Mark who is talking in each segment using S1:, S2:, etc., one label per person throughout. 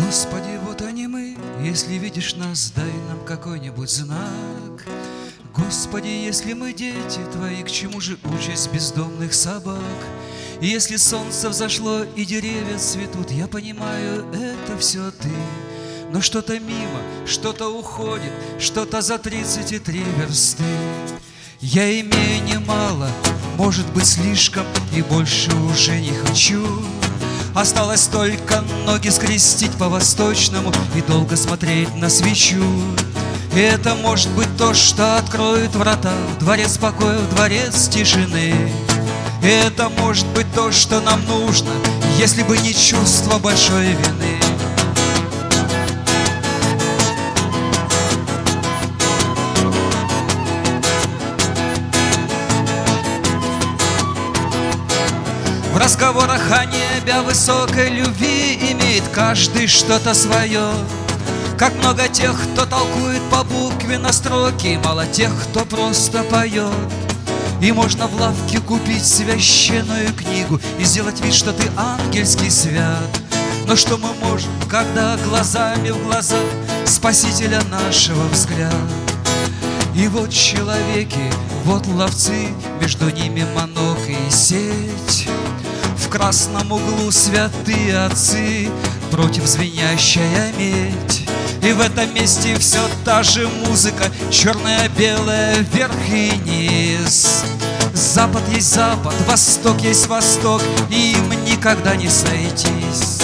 S1: Господи, вот они мы, если видишь нас, дай нам какой-нибудь знак. Господи, если мы дети Твои, к чему же участь бездомных собак? И если солнце взошло и деревья цветут, я понимаю, это все Ты. Но что-то мимо, что-то уходит, что-то за 33 версты. Я имею немало, может быть слишком, и больше уже не хочу. Осталось только ноги скрестить по-восточному и долго смотреть на свечу. И это может быть то, что откроет врата в дворец покоя, в дворец тишины. И это может быть то, что нам нужно, если бы не чувство большой вины. В разговорах о небе, о высокой любви имеет каждый что-то свое. Как много тех, кто толкует по букве на строки, мало тех, кто просто поет. И можно в лавке купить священную книгу и сделать вид, что ты ангельский свят. Но что мы можем, когда глазами в глаза Спасителя нашего взгляд? И вот человеки, вот ловцы, между ними манок и сеть. В красном углу святые отцы, против звенящая медь. И в этом месте все та же музыка, черная-белая, вверх и низ. Запад есть запад, восток есть восток, и им никогда не сойтись.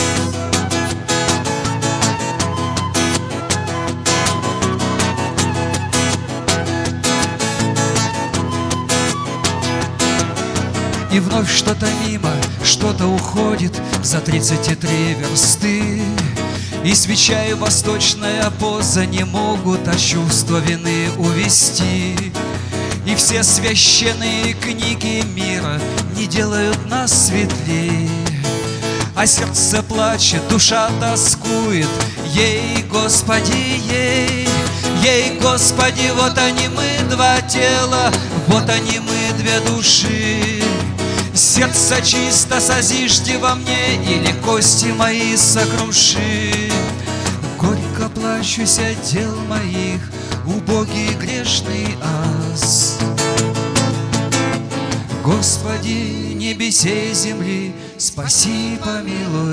S1: И вновь что-то мимо, что-то уходит за 33 версты. И свеча и восточная поза не могут от чувства вины увести. И все священные книги мира не делают нас светлее. А сердце плачет, душа тоскует, ей, Господи, ей. Ей, Господи, вот они мы, два тела, вот они мы, две души. Сердце чисто созижди во мне, или кости мои сокруши. Горько плачусь от дел моих, убогий грешный ас. Господи, небесей земли, спаси, помилуй.